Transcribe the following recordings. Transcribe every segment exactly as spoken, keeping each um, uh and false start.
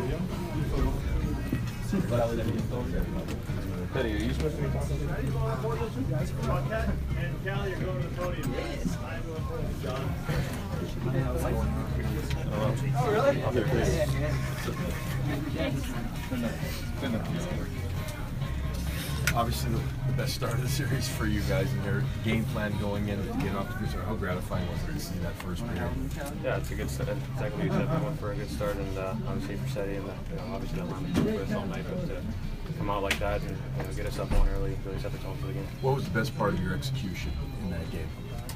Teddy, are you supposed to be talking? And Callie, you're going to the podium. Yes. I'm going to the podium. John. Oh, really? Okay, please. Obviously, the best start of the series for you guys and your game plan going in to get off the cruiser. How gratifying was it to see that first period? Yeah, it's a good start. Exactly what you said. We went for a good start, and uh, obviously for Seti and the, you know, obviously the lineman for us all night, but to come out like that and you know, get us up one early really set the tone for the game. What was the best part of your execution in that game?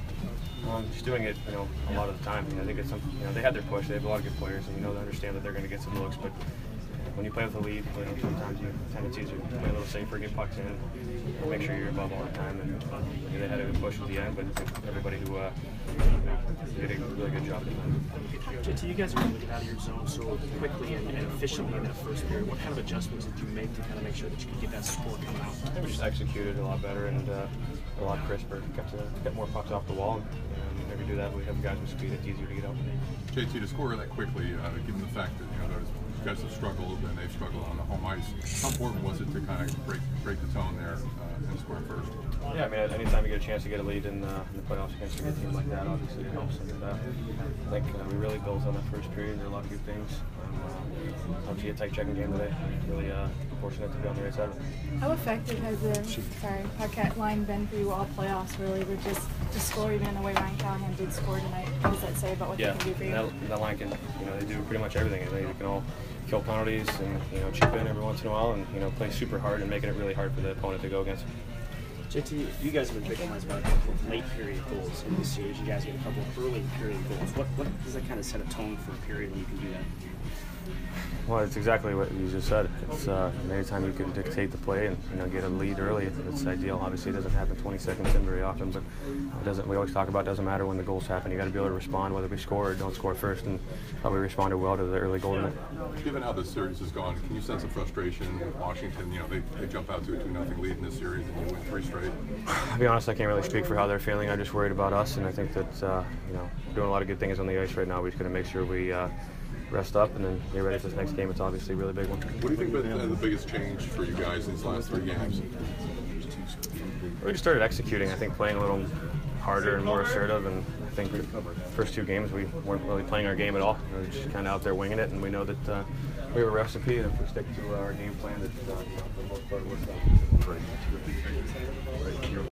Um, just doing it, you know, a lot of the time. You know, they get some. You know, they had their push. They have a lot of good players, and you know they understand that they're going to get some looks, but. When you play with a lead, you know, sometimes you tendencies are play a little safer, get pucks in, and make sure you're above all the time. And you know, they had a good push at the end, but everybody who uh, you know, did a really good job tonight. J T, you guys were able to get out of your zone so quickly and, and efficiently in that first period. What kind of adjustments did you make to kind of make sure that you could get that score coming out? I think we just executed a lot better and uh, a lot crisper. Got to get more pucks off the wall. And, and whenever you do that, we have guys with speed. It's easier to get out. J T, to score that quickly, uh, given the fact that you know those guys have struggled and they've struggled on the home ice, how important was it to kind of break break the tone there uh, and score first? Yeah, I mean, anytime you get a chance to get a lead in, uh, in the playoffs against a good team like that, obviously it helps. And uh, I think uh, we really built on that first period. There were a lot of good things. Um, uh, obviously, a tight checking game today. Really uh, fortunate to be on the right side of it. How effective has the sorry Paquette line been for you all playoffs? Really, to just to score even in the way Ryan Callahan did score tonight. What does that say about what yeah, they can do for you? That, that line can, you know, they do pretty much everything. They can all kill penalties and you know chip in every once in a while and you know play super hard and making it really hard for the opponent to go against. J T, you guys have been victimized by a couple of late period goals in this series. You guys get a couple of early period goals. What what does that kind of set a tone for a period when you can do that? Well, it's exactly what you just said. It's uh, anytime you can dictate the play and you know get a lead early, it's ideal. Obviously, it doesn't happen twenty seconds in very often, but it doesn't. We always talk about it doesn't matter when the goals happen. You got to be able to respond, whether we score or don't score first, and uh, we responded well to the early goal tonight. Given how this series has gone, can you sense a frustration with Washington? You know, they, they jump out to a two nothing lead in this series and you win three straight. To be honest, I can't really speak for how they're feeling. I'm just worried about us, and I think that uh, you know we're doing a lot of good things on the ice right now. We're just going to make sure we. Uh, rest up and then get ready for this next game. It's obviously a really big one. What do you think about the, the biggest change for you guys in these last three games? We just started executing. I think playing a little harder and more assertive, and I think the first two games we weren't really playing our game at all. We were just kind of out there winging it, and we know that uh, we have a recipe, and if we stick to our game plan, that uh, for the most part, it works out.